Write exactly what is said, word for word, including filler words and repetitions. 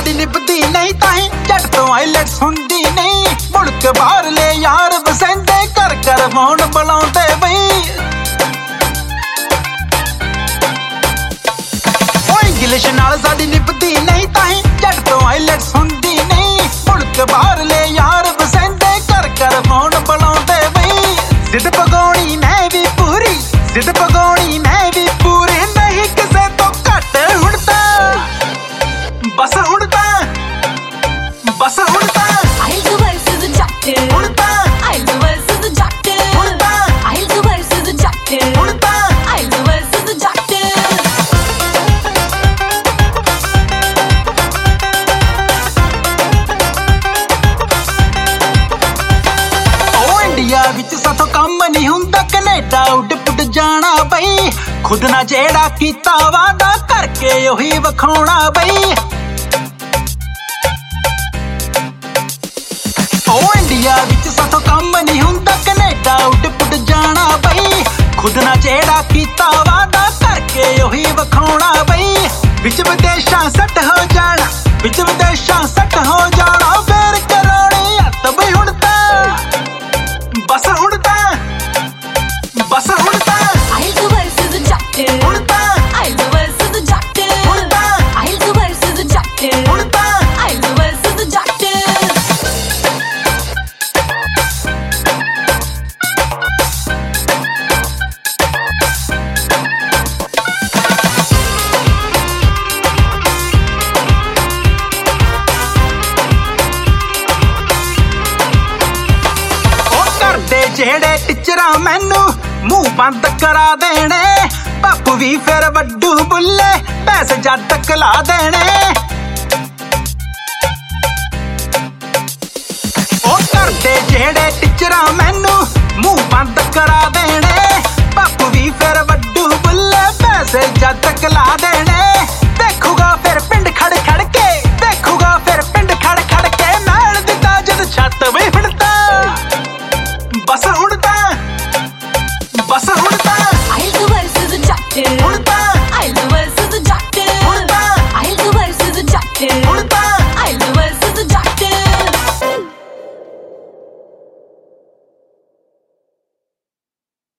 साडी निभदी नहीं ताई जट तो आईलैट्स हुंदी नहीं मुल्क बाहर ले यार बसेंदे कर कर फोन बुलाउंदे बई ओ इंग्लिश नाल साडी निभदी नहीं ताई जट तो आईलैट्स हुंदी नहीं मुल्क बाहर ले यार बसेंदे कर कर फोन बुलाउंदे बई जिद पगाउणी मैं भी पूरी जिद पगाउणी मैं भी पूरी नहीं किसे तो घट हुण तां बस हुण तां बस हुण तां I'll do versus jat हुण तां I'll do versus jat हुण तां I'll do versus jat हुण तां I'll do versus jat ओ इंडिया विच साथों काम नहीं हुंदा कनेडा उड पुड जाना बई खुद ना जेड़ा कीता वादा करके ओही वखाउणा बई ओ इंडिया विच साथों काम नहीं हुंदा कनेडा उड पुड जाना बई खुद ना जेड़ा कीता वादा करके ओही वखाउणा बई विच विदेशां सट हो जाना विच विदेशां सट हो जाना फेर कराउणी हत्थ बई हुण तां बस हुण तां बस हुण तां I'll do versus jat हुण तां I'll do versus jat हुण तां I'll do versus jat हुण तां I'll do versus jat जेड़े टीचरां मैनू मुंह बंद करा देने बापू भी फिर वड्डू बुल्ले पैसे जद कला देने ओ करदे जेड़े टीचरां